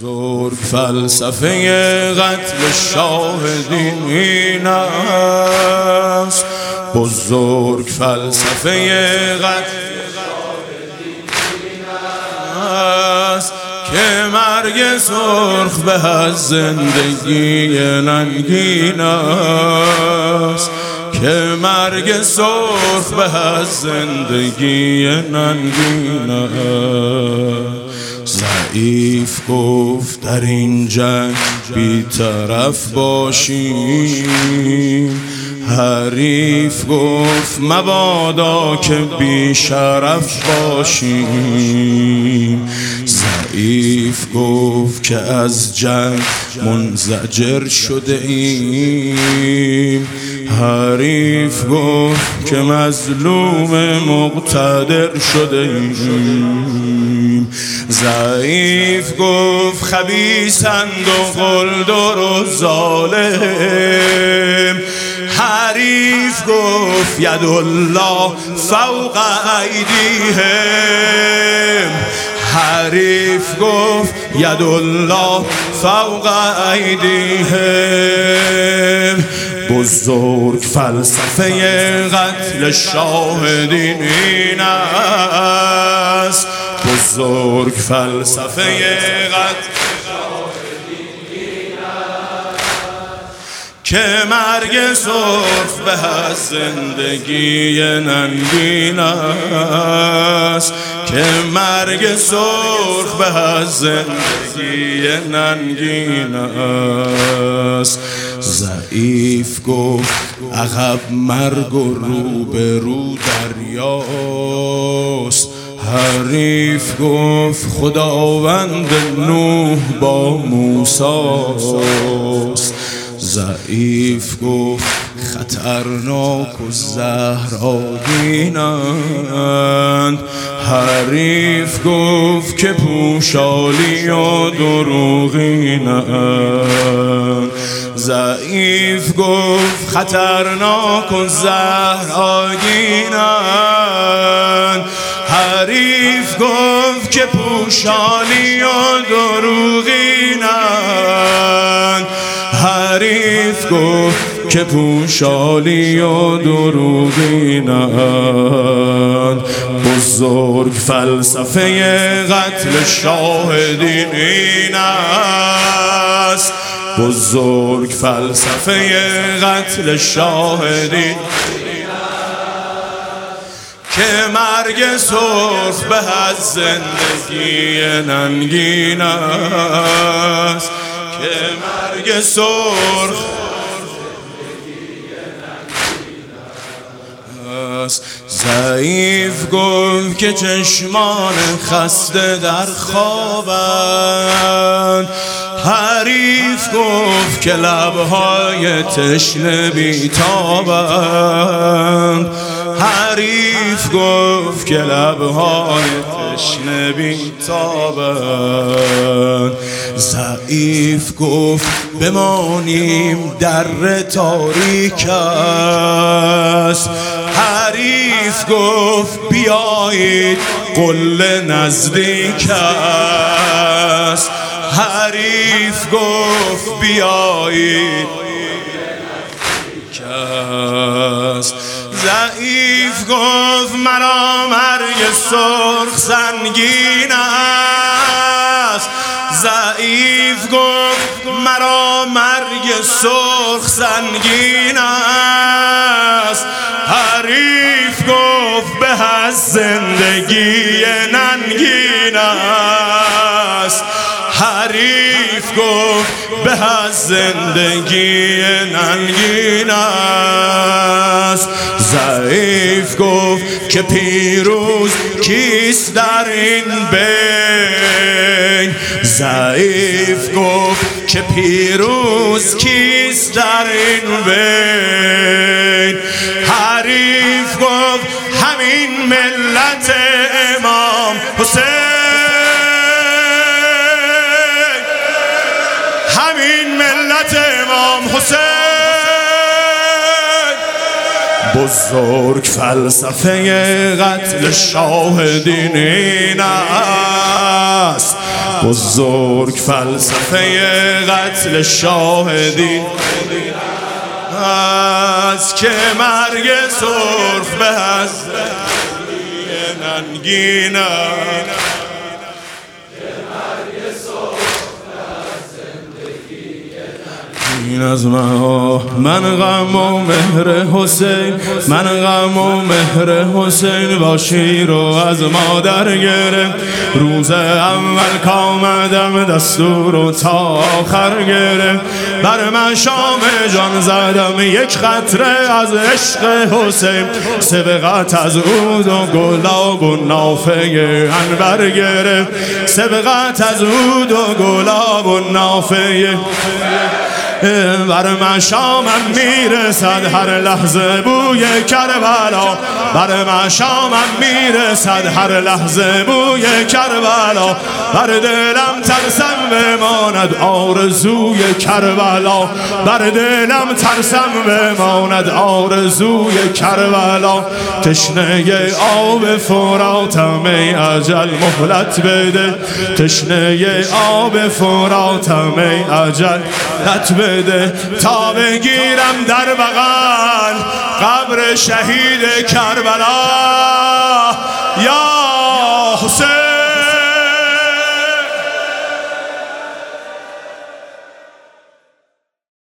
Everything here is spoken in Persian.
بزرگ فلسفه قتل شاهدین این است، بزرگ فلسفه قتل شاهدین این است که مرگ سرخ به از زندگی ننگین است، که مرگ سرخ به از زندگی ننگین است. ضعیف گفت در این جنگ بی‌طرف باشیم، حریف گفت مبادا که بی‌شرف باشیم. ضعیف گفت که از جنگ منزجر شده ایم، حریف گفت که مظلوم مقتدر شده ایم. ضعیف گفت خبیثند و قلدر و ظالم، حریف گفت یدالله فوق ایدیهم، حریف گفت یدالله فوق ایدیهم. بزرگ فلسفه قتل شاهدین این است، بزرگ فلسفه قتل شاهدین این است که مرگ سرخ به از زندگی ننگین است، که مرگ سرخ به از زندگی ننگین است. ضعیف گفت عقب مرگ و روبرو دریاست، حریف گفت خداوند نوح با موسیست. ضعیف گفت خطرناک و زهرآگینند، حریف گفت که پوشالی و دروغینند. ضعیف گفت خطرناک و زهرآگینند، حریف گفت که پوشالی و دروغینند، حریف گفت که پوشالی و دروغینند. بزرگ فلسفه قتل شاهدین این است، بزرگ فلسفه قتل شاهدین که مرگ سرخ به از زندگی ننگین است، که مرگ سرخ است. ضعیف گفت که چشمان خسته در خوابند، حریف گفت که لبهای تشنه بیتابند، حریف گفت که لبهای تشنه بیتابند. ضعیف گفت بمانیم در تاریک است، حریف گفت بیایید قله نزدیک است، حریف گفت بیایید است. ضعیف گفت مرا مرگ سرخ سنگین است، ضعیف گفت مرا مرگ سرخ سنگین است، حریف گفت به از زندگی ننگین است، حریف گفت به از زندگی ننگین است. ضعیف گفت که پیروز کیست در این بین، ضعیف گفت که پیروز کیست در این بین، حریف گفت همین ملت امام حسین، همین ملت امام حسین. بزرگ فلسفه قتل شاهدین این است، بزرگ فلسفه قتل شاهدین است که مرگ سرخ به حضرت ننگین است، این از من غم و مهر حسین، من غم و مهر حسین با شیر و از مادر گرفت. روز اول کامدم دستور و تا آخر گرفت، بر من شام جان زدم یک قطره از عشق حسین. سبقت از عود و گلاب و نافه انبر گرفت، سبقت از عود و گلاب و نافه بر من شامم میرسد هر لحظه بوی کربلا، بر من شامم میرسد هر لحظه بوی کربلا. بر دلم ترسم بماند آرزوی کربلا، بر دلم ترسم بماند آرزوی کربلا. تشنه آب فراتم ای اجل مهلت بده، تشنه آب فراتم ای اجل مهلت بده. تا بگیرم در بغل قبر شهید کربلا،